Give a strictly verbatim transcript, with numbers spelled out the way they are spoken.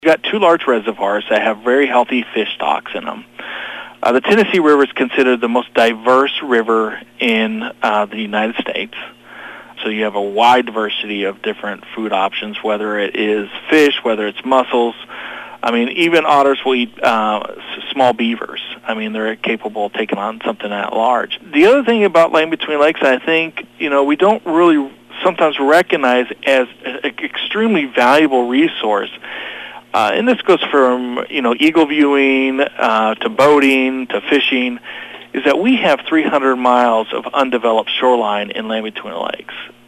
We've got two large reservoirs that have very healthy fish stocks in them. Uh, the Tennessee River is considered the most diverse river in uh, the United States. So you have a wide diversity of different food options, whether it is fish, whether it's mussels. I mean, even otters will eat uh, s- small beavers. I mean, they're capable of taking on something that large. The other thing about Land Between Lakes, I think, you know, we don't really sometimes recognize as an extremely valuable resource. Uh, and this goes from, you know, eagle viewing uh, to boating to fishing, is that we have three hundred miles of undeveloped shoreline in Land Between Lakes.